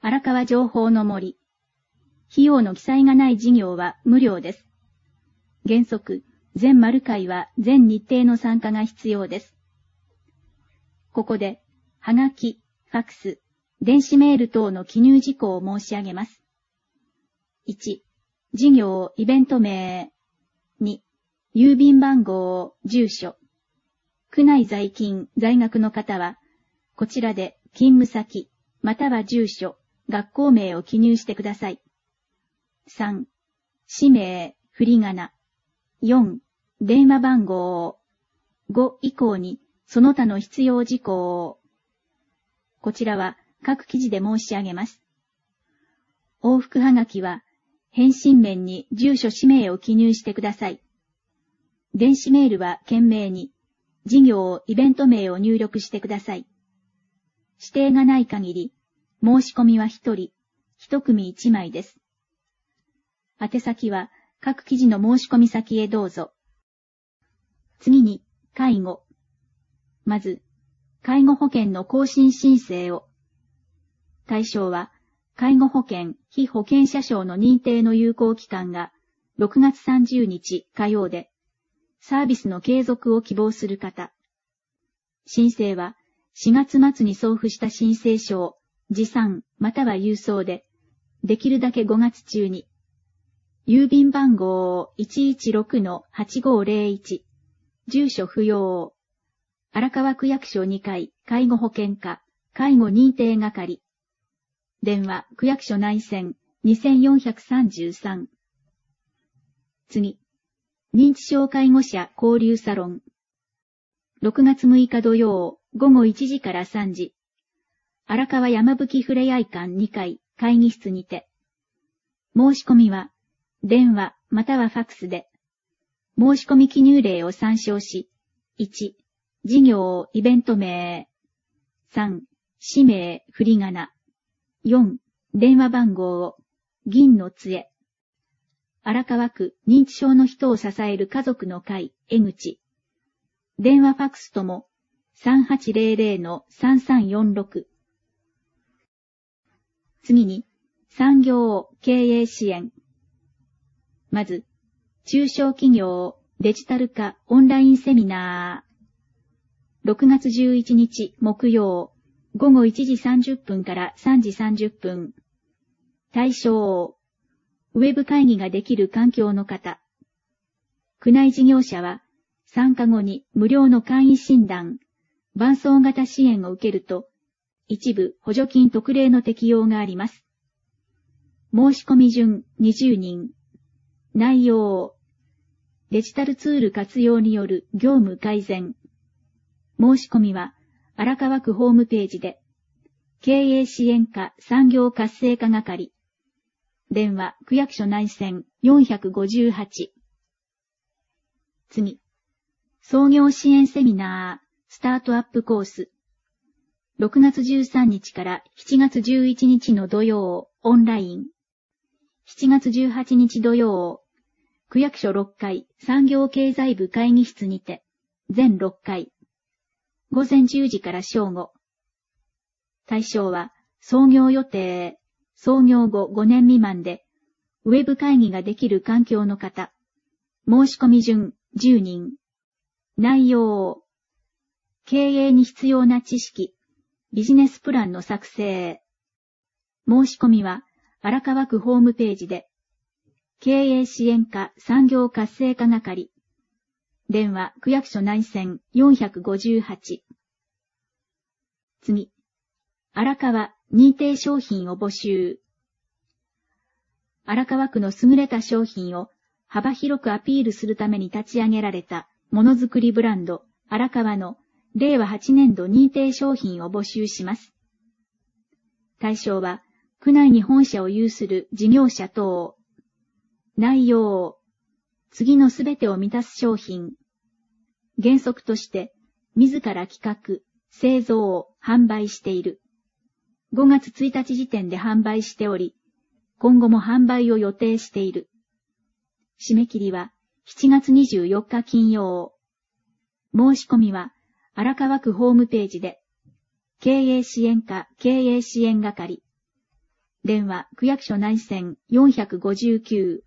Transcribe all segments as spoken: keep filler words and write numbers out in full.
荒川情報の森。費用の記載がない事業は無料です。原則、全丸会は全日程の参加が必要です。ここで、はがき、ファックス、電子メール等の記入事項を申し上げます。いち、事業、イベント名。に、郵便番号、住所。区内在勤、在学の方は、こちらで勤務先、または住所、学校名を記入してください。さん、氏名、振り仮名。よん、電話番号。ご以降に、その他の必要事項。こちらは各記事で申し上げます。往復はがきは、返信面に住所氏名を記入してください。電子メールは懸命に、事業、イベント名を入力してください。指定がない限り、申し込みは一人、一組一枚です。宛先は各記事の申し込み先へどうぞ。次に、介護。まず、介護保険の更新申請を。対象は、介護保険、被保険者証の認定の有効期間がろくがつさんじゅうにち火曜で、サービスの継続を希望する方。申請はしがつ末に送付した申請書を持参または郵送で、できるだけごがつ中に。郵便番号 いちいちろくのはちごーぜろいち、住所不要。荒川区役所にかい介護保険課介護認定係。電話区役所内線にせんよんひゃくさんじゅうさん。次。認知症介護者交流サロン。ろくがつむいか土曜ごごいちじからさんじ。荒川山吹ふれあい館にかい会議室にて。申し込みは、電話またはファックスで。申し込み記入例を参照し、いち、事業、イベント名。さん、氏名、振り仮名。よん、電話番号、銀の杖。荒川区認知症の人を支える家族の会、江口。電話ファックスとも、さんはちぜろぜろのさんさんよんろく。次に、産業経営支援。まず、中小企業デジタル化オンラインセミナー。ろくがつじゅういちにち木曜、ごごいちじさんじゅっぷんからさんじさんじゅっぷん。対象、ウェブ会議ができる環境の方。区内事業者は、参加後に無料の簡易診断、伴走型支援を受けると、一部補助金特例の適用があります。申し込み順にじゅうにん。内容、デジタルツール活用による業務改善。申し込みは、荒川区ホームページで、経営支援課産業活性化係。電話区役所内線よんごはち。次。創業支援セミナー、スタートアップコース。ろくがつじゅうさんにちからしちがつじゅういちにちの土曜、オンライン。しちがつじゅうはちにち土曜、区役所ろっかい産業経済部会議室にて、全ろっかい。ごぜんじゅうじから正午。対象は、創業予定、創業後ごねん未満で、ウェブ会議ができる環境の方。申し込み順じゅうにん。内容、経営に必要な知識、ビジネスプランの作成。申し込みは、荒川区ホームページで、経営支援課産業活性化係。電話区役所内線よんごはち。次。荒川認定商品を募集。荒川区の優れた商品を幅広くアピールするために立ち上げられたものづくりブランド荒川のれいわはちねんど認定商品を募集します。対象は区内に本社を有する事業者等。内容、次のすべてを満たす商品。原則として、自ら企画、製造、販売している。ごがつついたち時点で販売しており、今後も販売を予定している。締め切りはしちがつにじゅうよっか金曜。申し込みは荒川区ホームページで、経営支援課経営支援係。 電話、区役所内線よんひゃくごじゅうきゅう。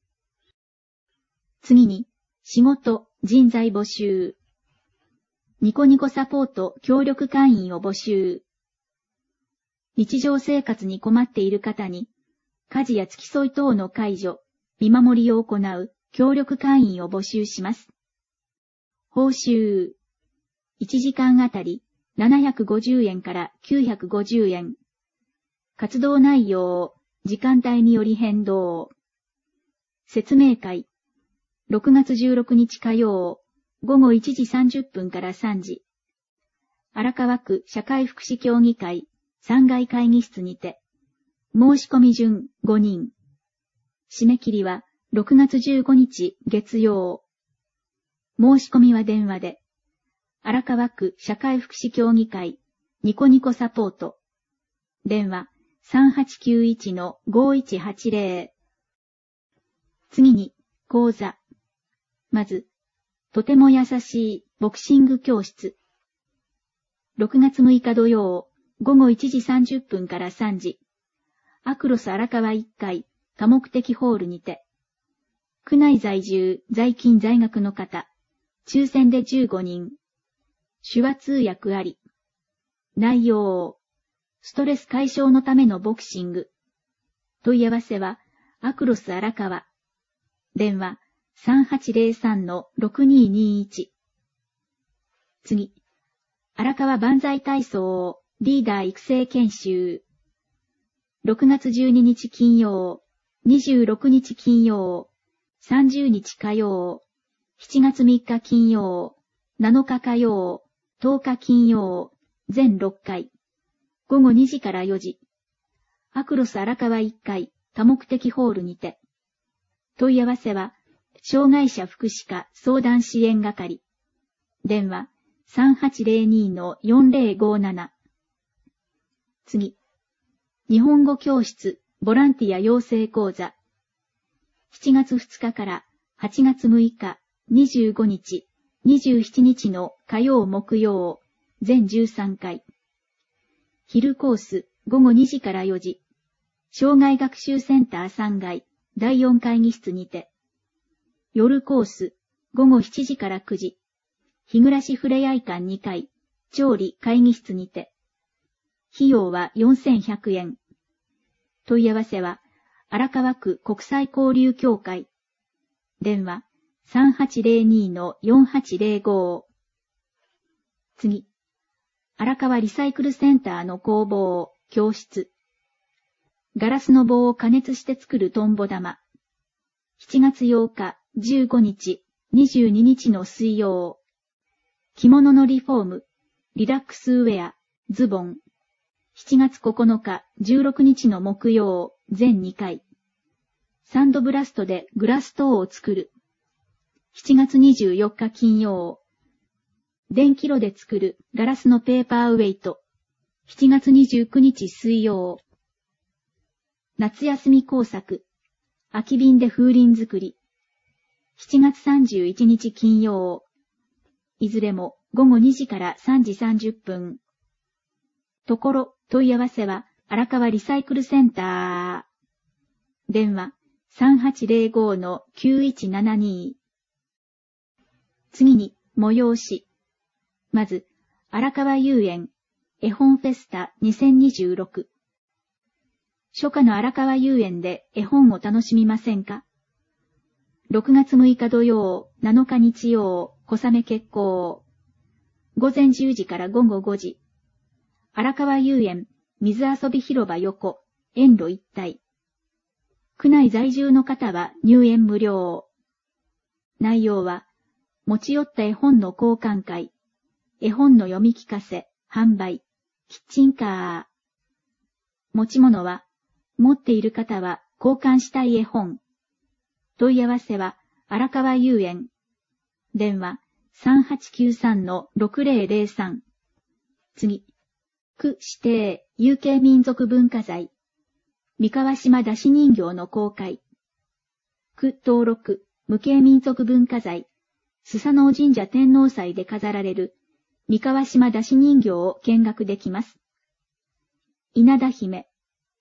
次に、仕事、人材募集。ニコニコサポート協力会員を募集。日常生活に困っている方に、家事や付き添い等の介助、見守りを行う協力会員を募集します。報酬。いちじかんあたりななひゃくごじゅうえんからきゅうひゃくごじゅうえん。活動内容、時間帯により変動。説明会。ろくがつじゅうろくにち火曜、ごごいちじさんじゅっぷんからさんじ。荒川区社会福祉協議会さんがい会議室にて。申し込み順ごにん。締め切りはろくがつじゅうごにち月曜。申し込みは電話で。荒川区社会福祉協議会ニコニコサポート。電話 さんはちきゅういちのごいちはちぜろ。次に、講座。まず、とても優しいボクシング教室。ろくがつむいか土曜、ごごいちじさんじゅっぷんからさんじ。アクロス荒川いっかい多目的ホールにて。区内在住、在勤在学の方、抽選でじゅうごにん。手話通訳あり。内容、ストレス解消のためのボクシング。問い合わせは、アクロス荒川。電話、さんはちぜろさんのろくにーにーいち。次、荒川万歳体操リーダー育成研修。ろくがつじゅうににち金曜、にじゅうろくにち金曜、さんじゅうにち火曜、しちがつみっか金曜、なのか火曜、とおか金曜、全ろっかい。ごごにじからよじ。アクロス荒川いっかい多目的ホールにて。問い合わせは、障害者福祉課相談支援係。電話 さんはちぜろにのよんぜろごなな。次。日本語教室ボランティア養成講座。しちがつふつかからはちがつむいか、にじゅうごにち、にじゅうしちにちの火曜木曜、全じゅうさんかい。昼コースごごにじからよじ。障害学習センターさんがいだいよん会議室にて。夜コースごごしちじからくじ。日暮ふれあい館にかい、調理会議室にて。費用はよんせんひゃくえん。問い合わせは、荒川区国際交流協会。電話 さんはちぜろにのよんはちぜろご。次。荒川リサイクルセンターの工房、教室。ガラスの棒を加熱して作るトンボ玉。しちがつようか、じゅうごにち、にじゅうににちの水曜。着物のリフォーム、リラックスウェア、ズボン。しちがつここのか、じゅうろくにちの木曜、全にかい。サンドブラストでグラストを作る。しちがつにじゅうよっか金曜。電気炉で作るガラスのペーパーウェイト。しちがつにじゅうくにち水曜。夏休み工作。空き瓶で風鈴作り。しちがつさんじゅういちにち金曜。いずれもごごにじからさんじさんじゅっぷん。ところ、問い合わせは荒川リサイクルセンター。電話 さんはちぜろごのきゅういちななに。次に、催し。まず、荒川遊園絵本フェスタにせんにじゅうろく。初夏の荒川遊園で絵本を楽しみませんか？ろくがつむいか土曜、なのか日曜、小雨決行。午前じゅうじからごごごじ。荒川遊園水遊び広場横、園路一帯。区内在住の方は入園無料。内容は、持ち寄った絵本の交換会、絵本の読み聞かせ、販売、キッチンカー。持ち物は、持っている方は交換したい絵本。問い合わせは、荒川遊園。電話 さんはちきゅうさんのろくぜろぜろさん。次。区指定有形民族文化財。三河島出し人形の公開。区登録無形民族文化財。スサノオ神社天皇祭で飾られる三河島出し人形を見学できます。稲田姫、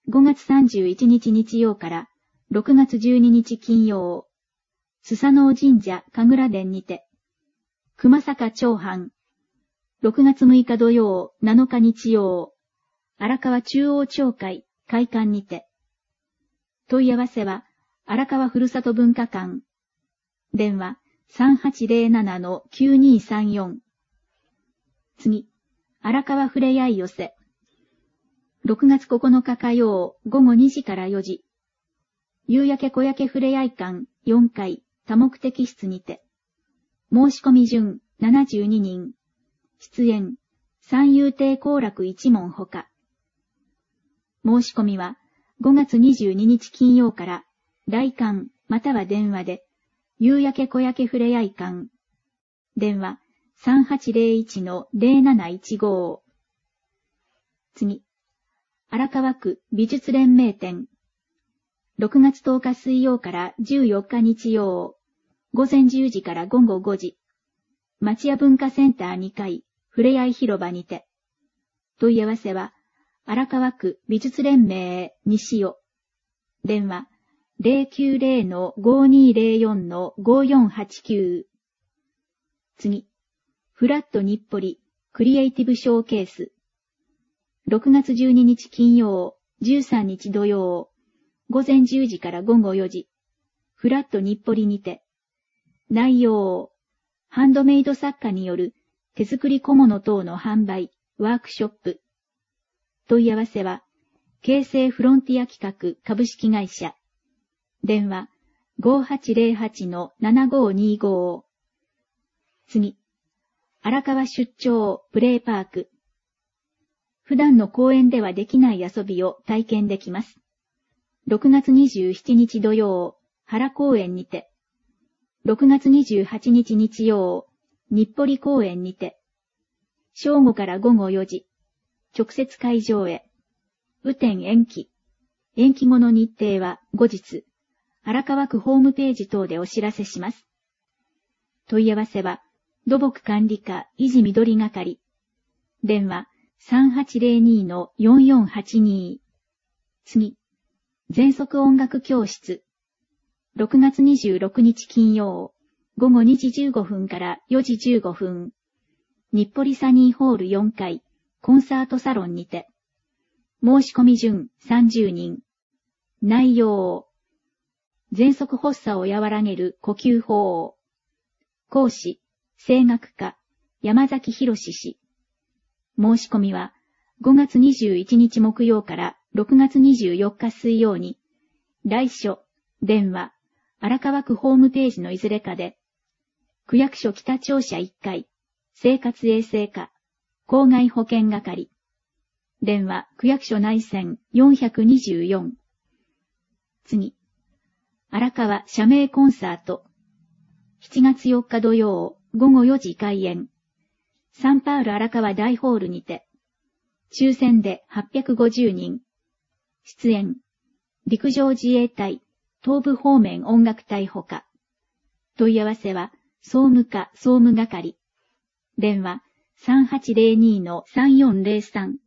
ごがつさんじゅういちにち日曜からろくがつじゅうににち金曜、スサノオ神社神楽殿にて、熊坂長藩、ろくがつむいか土曜、なのか日曜、荒川中央町会会館にて、問い合わせは、荒川ふるさと文化館、電話 さんはちゼロななのきゅうにさんよん。次、荒川ふれやい寄せ。ろくがつここのか火曜ごごにじからよじ。夕焼け小焼けふれやい館よんかい多目的室にて。申し込み順ななじゅうににん。出演三遊亭好楽一門ほか。申し込みはごがつにじゅうににち金曜から来館または電話で夕焼け小焼けふれやい館。電話 さんはちゼロいちのゼロなないちご。次。荒川区美術連盟展。ろくがつとおか水曜からじゅうよっか日曜。午前じゅうじから午後ごじ。町屋文化センターにかい、ふれあい広場にて。問い合わせは、荒川区美術連盟西尾。電話 ゼロきゅうゼロのごにゼロよんのごよんはちきゅう。次。フラット日暮里クリエイティブショーケース。ろくがつじゅうににち金曜、じゅうさんにち土曜、午前じゅうじから午後よじ。フラット日暮里にて。内容、ハンドメイド作家による手作り小物等の販売、ワークショップ。問い合わせは、京成フロンティア企画株式会社。電話 ごはちゼロはちのななごにご。次。荒川出張プレイパーク。普段の公園ではできない遊びを体験できます。ろくがつにじゅうしちにち土曜、原公園にて。ろくがつにじゅうはちにち日曜、日暮里公園にて。正午から午後よじ。直接会場へ。雨天延期。延期後の日程は後日、荒川区ホームページ等でお知らせします。問い合わせは、土木管理課維持緑係。電話さんはちゼロにのよんよんはちに。次。全速音楽教室。ろくがつにじゅうろくにち金曜、ごごにじじゅうごふんからよじじゅうごふん。日暮里サニーホールよんかい、コンサートサロンにて。申し込み順さんじゅうにん。内容。喘息発作を和らげる呼吸法。講師、声楽家、山崎博氏。申し込みは、ごがつにじゅういちにち木曜からろくがつにじゅうよっか水曜に、来所、電話、荒川区ホームページのいずれかで、区役所北庁舎いっかい、生活衛生課、公害保険係、電話、区役所内線よんひゃくにじゅうよん。次、荒川社名コンサート、しちがつよっか土曜、ごごよじ開演、サンパウロ荒川大ホールにて、抽選ではっぴゃくごじゅうにん。出演、陸上自衛隊、東部方面音楽隊ほか。問い合わせは、総務課総務係。電話、さんはちゼロにのさんよんゼロさん。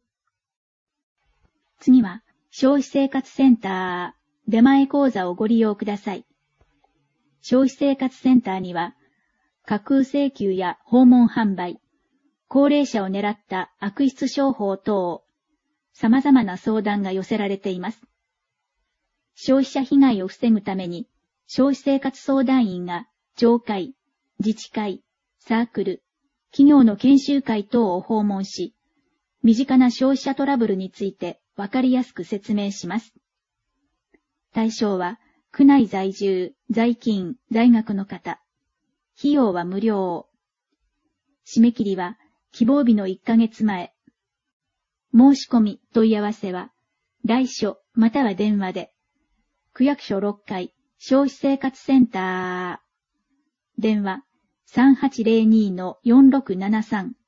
次は、消費生活センター、出前講座をご利用ください。消費生活センターには、架空請求や訪問販売、高齢者を狙った悪質商法等、様々な相談が寄せられています。消費者被害を防ぐために、消費生活相談員が町会、自治会、サークル、企業の研修会等を訪問し、身近な消費者トラブルについてわかりやすく説明します。対象は、区内在住、在勤、在学の方。費用は無料。締め切りは、希望日のいっかげつまえ。申し込み、問い合わせは、来所または電話で、区役所ろっかい、消費生活センター。電話、さんはちゼロにのよんろくななさん。